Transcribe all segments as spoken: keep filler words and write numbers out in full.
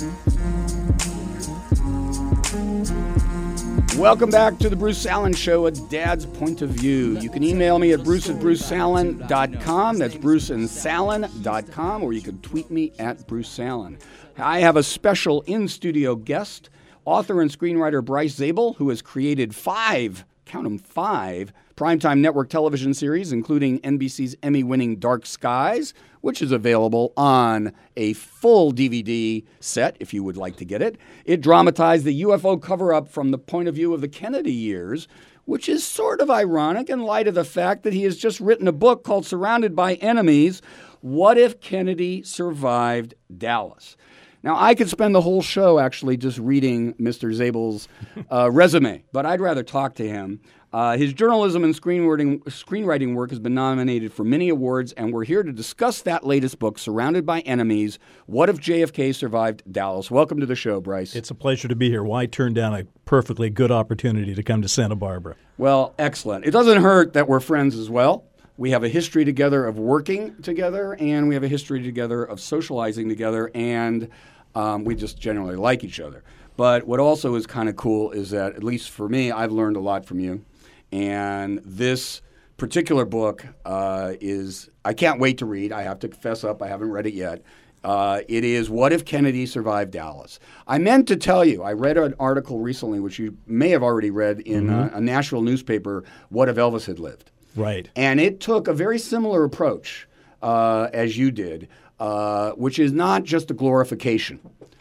Welcome back to the Bruce Allen Show, a dad's point of view. You can email me at bruce at bruce allen dot com. That's bruce and sallen dot com, or you can tweet me at Bruce Allen. I have a special in-studio guest, author and screenwriter Bryce Zabel, who has created five, count them five, primetime network television series, including N B C's Emmy-winning Dark Skies, which is available on a full D V D set, if you would like to get it. It dramatized the U F O cover-up from the point of view of the Kennedy years, which is sort of ironic in light of the fact that he has just written a book called Surrounded by Enemies, What If Kennedy Survived Dallas? Now, I could spend the whole show actually just reading Mister Zabel's uh, resume, but I'd rather talk to him. Uh, his journalism and screenwriting, screenwriting work has been nominated for many awards, and we're here to discuss that latest book, Surrounded by Enemies, What If J F K Survived Dallas? Welcome to the show, Bryce. It's a pleasure to be here. Why turn down a perfectly good opportunity to come to Santa Barbara? Well, excellent. It doesn't hurt that we're friends as well. We have a history together of working together, and we have a history together of socializing together, and um, we just generally like each other. But what also is kind of cool is that, at least for me, I've learned a lot from you. And this particular book uh, is, I can't wait to read. I have to fess up, I haven't read it yet. Uh, it is What If Kennedy Survived Dallas? I meant to tell you, I read an article recently, which you may have already read in mm-hmm. a, a Nashville newspaper, What If Elvis Had Lived? Right. And it took a very similar approach uh, as you did, uh, which is not just a glorification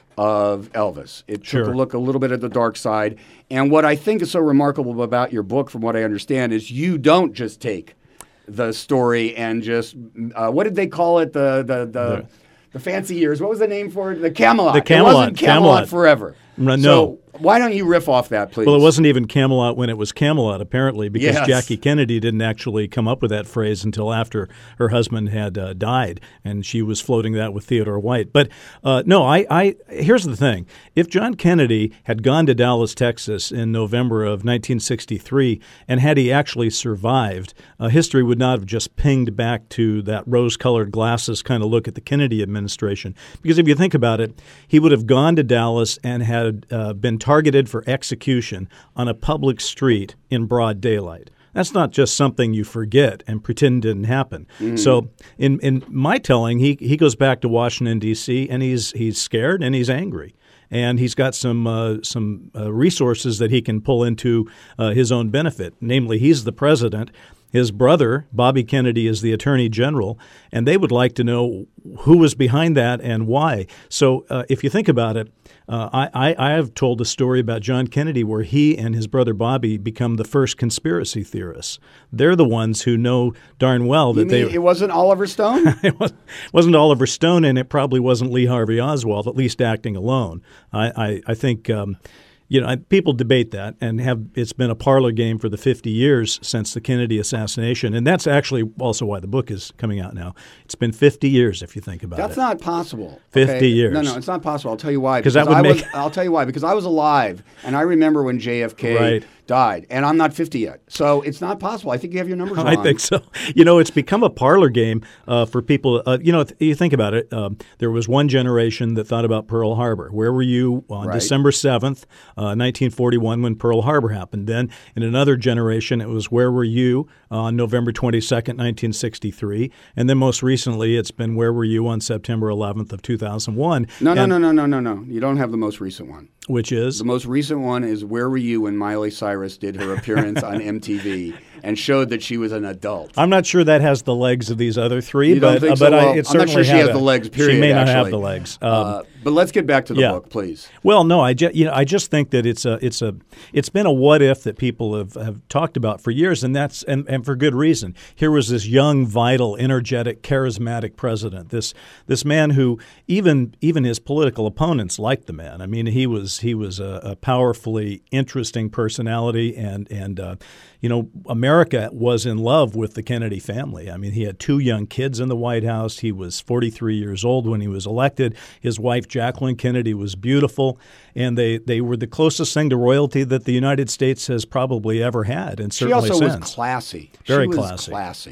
of Elvis. It sure. took a look a little bit at the dark side. And what I think is so remarkable about your book, from what I understand, is you don't just take the story and just, uh, what did they call it? The the, the the the fancy years. What was the name for it? The Camelot. The Camelot. It wasn't Camelot, Camelot. forever. No. So why don't you riff off that, please? Well, it wasn't even Camelot when it was Camelot, apparently, because yes. Jackie Kennedy didn't actually come up with that phrase until after her husband had uh, died, and she was floating that with Theodore White. But uh, no, I, I here's the thing. If John Kennedy had gone to Dallas, Texas in November of nineteen sixty-three, and had he actually survived, uh, history would not have just pinged back to that rose-colored glasses kind of look at the Kennedy administration. Because if you think about it, he would have gone to Dallas and had uh, been targeted for execution on a public street in broad daylight. That's not just something you forget and pretend didn't happen. Mm. So in in my telling, he he goes back to Washington, D C, and he's he's scared and he's angry. And he's got some uh, some uh, resources that he can pull into uh, his own benefit. Namely, he's the president. His brother, Bobby Kennedy, is the attorney general, and they would like to know who was behind that and why. So uh, if you think about it, uh, I, I, I have told a story about John Kennedy where he and his brother Bobby become the first conspiracy theorists. They're the ones who know darn well that you mean they... It wasn't Oliver Stone? It wasn't Oliver Stone, and it probably wasn't Lee Harvey Oswald, at least acting alone. I, I, I think... Um, You know, people debate that, and have it's been a parlor game for the fifty years since the Kennedy assassination, and that's actually also why the book is coming out now. It's been fifty years, if you think about that's it. That's not possible. Fifty okay? years. No, no, it's not possible. I'll tell you why. Because that would I make. Was, I'll tell you why. Because I was alive, and I remember when J F K right. died, and I'm not fifty yet, so it's not possible. I think you have your numbers wrong. I think so. You know, it's become a parlor game uh, for people. Uh, you know, th- you think about it. Um, there was one generation that thought about Pearl Harbor. Where were you on right. December seventh, uh, nineteen forty-one, when Pearl Harbor happened? Then, in another generation, it was where were you on November twenty-second, nineteen sixty-three, and then most recently, it's been where were you on September eleventh of two thousand one? No, no, and, no, no, no, no, no. You don't have the most recent one. Which is? The most recent one is where were you when Miley Cyrus did her appearance on M T V and showed that she was an adult. I'm not sure that has the legs of these other three, you but, don't think uh, so? but Well, I, it I'm not sure certainly she has a, the legs, period, She may not actually. have the legs. Um, uh, but let's get back to the yeah. book, please. Well, no, I just, you know, I just think that it's a it's a it's been a what if that people have, have talked about for years, and that's and, and for good reason. Here was this young, vital, energetic, charismatic president. This this man who even even his political opponents liked the man. I mean, he was he was a, a powerfully interesting personality, and and uh, you know, America was in love with the Kennedy family. I mean, he had two young kids in the White House. He was forty-three years old when he was elected. His wife, Jacqueline Kennedy, was beautiful, and they, they were the closest thing to royalty that the United States has probably ever had, and certainly since. She also since. was classy. Very she was classy. classy.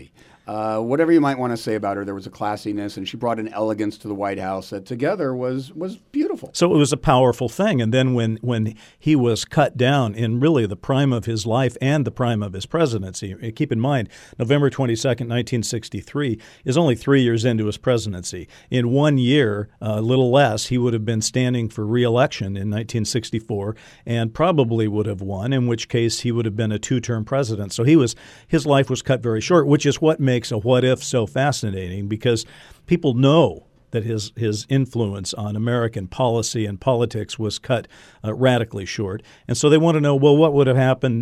Uh, whatever you might want to say about her, there was a classiness, and she brought an elegance to the White House that together was was beautiful. So it was a powerful thing. And then when, when he was cut down in really the prime of his life and the prime of his presidency, keep in mind, November twenty-second, nineteen sixty-three is only three years into his presidency. In one year, a uh, little less, he would have been standing for re-election in nineteen sixty-four and probably would have won, in which case he would have been a two-term president. So he was his life was cut very short, which is what makes a what if so fascinating, because people know that his his influence on American policy and politics was cut uh, radically short, and so they want to know, well, what would have happened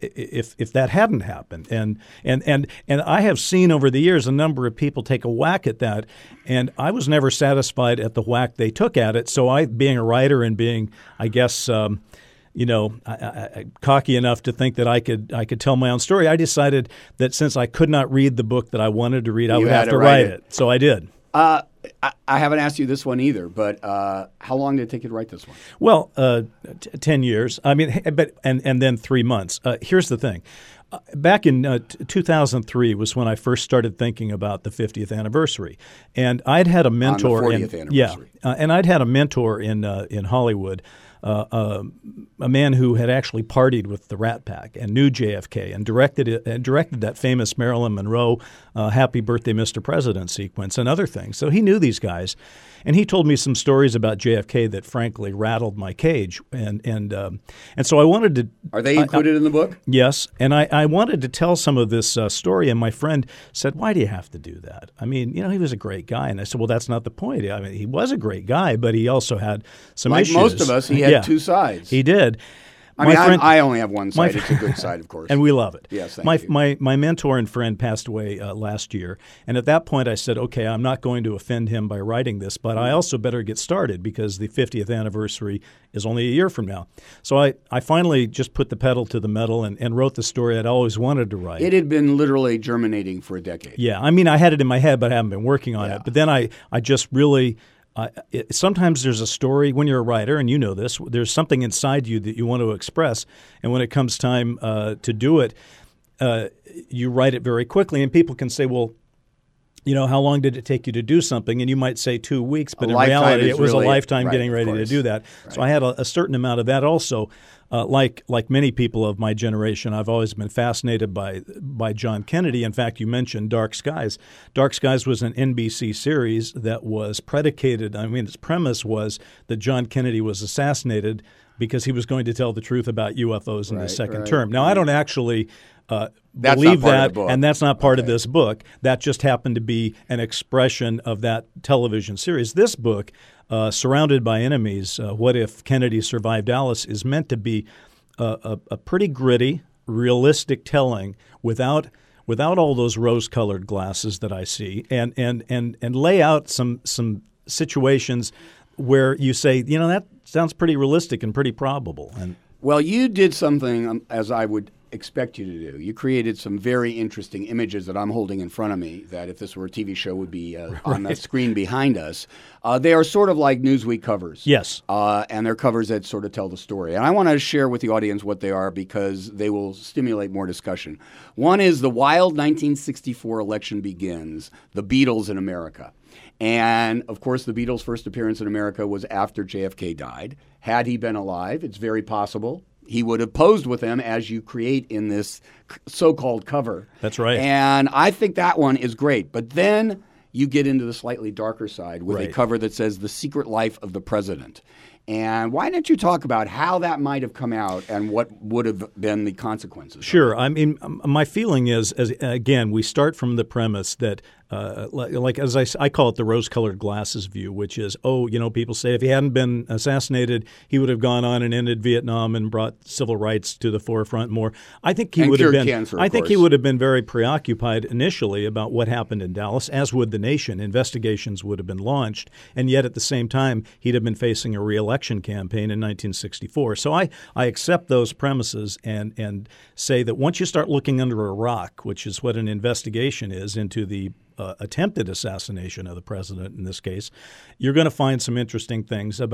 if if that hadn't happened? And and and and I have seen over the years a number of people take a whack at that, and I was never satisfied at the whack they took at it. So I, being a writer and being, I guess. Um, You know, I, I, cocky enough to think that I could I could tell my own story, I decided that since I could not read the book that I wanted to read, I You would had have to to write write it. it. So I did. Uh, I, I haven't asked you this one either, but uh, how long did it take you to write this one? Well, uh, t- ten years. I mean, but and and then three months. Uh, here's the thing. Uh, back in uh, t- two thousand three was when I first started thinking about the fiftieth anniversary, and I'd had a mentor. On the fortieth in, anniversary. Yeah, uh, and I'd had a mentor in uh, in Hollywood. Uh, uh, a man who had actually partied with the Rat Pack and knew J F K and directed it, and directed that famous Marilyn Monroe uh, "Happy Birthday, Mister President" sequence and other things. So he knew these guys, and he told me some stories about J F K that frankly rattled my cage. And and um, and so I wanted to. Are they included I, I, in the book? Yes, and I, I wanted to tell some of this uh, story. And my friend said, "Why do you have to do that? I mean, you know, he was a great guy." And I said, "Well, that's not the point. I mean, he was a great guy, but he also had some like issues." Like most of us, he had yeah. two sides. He did. I mean, friend, I only have one side. My, it's a good side, of course. And we love it. Yes, thank my, you. My, my mentor and friend passed away uh, last year. And at that point, I said, okay, I'm not going to offend him by writing this, but I also better get started because the fiftieth anniversary is only a year from now. So I, I finally just put the pedal to the metal and, and wrote the story I'd always wanted to write. It had been literally germinating for a decade. Yeah. I mean, I had it in my head, but I haven't been working on yeah. it. But then I, I just really – Uh, it, sometimes there's a story when you're a writer, and you know this. There's something inside you that you want to express, and when it comes time uh, to do it, uh, you write it very quickly. And people can say, "Well, you know, how long did it take you to do something?" And you might say two weeks, but a in reality, it was really, a lifetime right, getting ready to do that. Right. So I had a, a certain amount of that also. Uh, like like many people of my generation, I've always been fascinated by by John Kennedy. In fact, you mentioned Dark Skies. Dark Skies was an N B C series that was predicated. I mean, its premise was that John Kennedy was assassinated because he was going to tell the truth about U F Os in right, the second right. term. Now, I don't actually uh, that's believe not part that, of the book. and that's not part okay. of this book. That just happened to be an expression of that television series. This book, uh, Surrounded by Enemies, uh, What If Kennedy Survived Dallas, is meant to be a, a, a pretty gritty, realistic telling without without all those rose-colored glasses that I see, and and and and lay out some some situations where you say, you know, that sounds pretty realistic and pretty probable. And well, you did something um, as I would expect you to do. You created some very interesting images that I'm holding in front of me that if this were a T V show would be uh, right. on the screen behind us. Uh, they are sort of like Newsweek covers. Yes. Uh, and they're covers that sort of tell the story. And I want to share with the audience what they are because they will stimulate more discussion. One is The Wild nineteen sixty-four Election Begins, The Beatles in America. And, of course, the Beatles' first appearance in America was after J F K died. Had he been alive, it's very possible he would have posed with them as you create in this so-called cover. That's right. And I think that one is great. But then you get into the slightly darker side with right. a cover that says The Secret Life of the President. And why don't you talk about how that might have come out and what would have been the consequences? Sure. I mean, my feeling is, as again, we start from the premise that, uh, like, like as I, I call it the rose-colored glasses view, which is, oh, you know, people say if he hadn't been assassinated, he would have gone on and ended Vietnam and brought civil rights to the forefront more. I think he and would have been. Cancer, I think course. he would have been very preoccupied initially about what happened in Dallas, as would the nation. Investigations would have been launched, and yet at the same time, he'd have been facing a re-election campaign in nineteen sixty-four. So I, I accept those premises and and say that once you start looking under a rock, which is what an investigation is into the uh, attempted assassination of the president in this case, you're going to find some interesting things about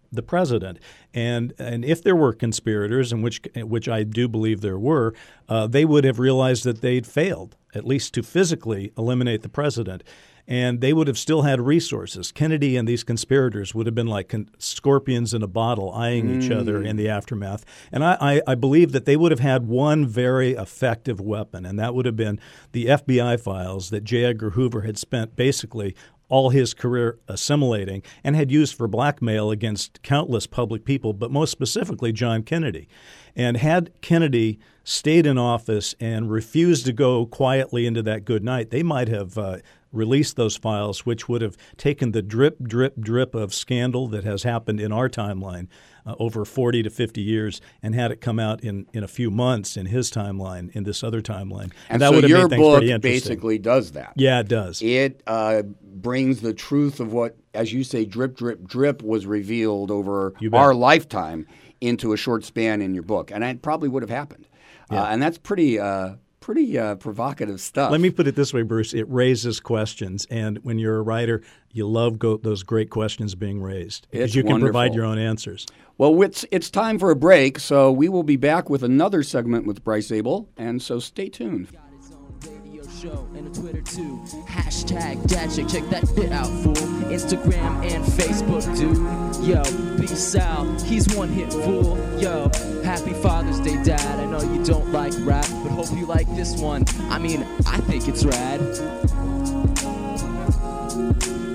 the president. And and if there were conspirators, in which which I do believe there were, uh, they would have realized that they'd failed, at least to physically eliminate the president. And they would have still had resources. Kennedy and these conspirators would have been like con- scorpions in a bottle eyeing mm. each other in the aftermath. And I, I, I believe that they would have had one very effective weapon, and that would have been the F B I files that J. Edgar Hoover had spent basically all his career assimilating and had used for blackmail against countless public people, but most specifically John Kennedy. And had Kennedy stayed in office and refused to go quietly into that good night, they might have uh, released those files, which would have taken the drip, drip, drip of scandal that has happened in our timeline uh, over forty to fifty years and had it come out in, in a few months in his timeline, in this other timeline. And, and that so would have your made things pretty book interesting. Basically does that. Yeah, it does. It uh, brings the truth of what, as you say, drip, drip, drip was revealed over our lifetime into a short span in your book. And it probably would have happened. Yeah. Uh, and that's pretty uh, pretty uh, provocative stuff. Let me put it this way, Bruce. It raises questions. And when you're a writer, you love go- those great questions being raised because it's you can wonderful. provide your own answers. Well, it's, it's time for a break, so we will be back with another segment with Bryce Abel, and so stay tuned. Show and a Twitter too. Hashtag dad chick, check that bit out, fool. Instagram and Facebook, dude. Yo, B Sal, he's one hit fool. Yo, happy Father's Day, Dad. I know you don't like rap, but hope you like this one. I mean, I think it's rad.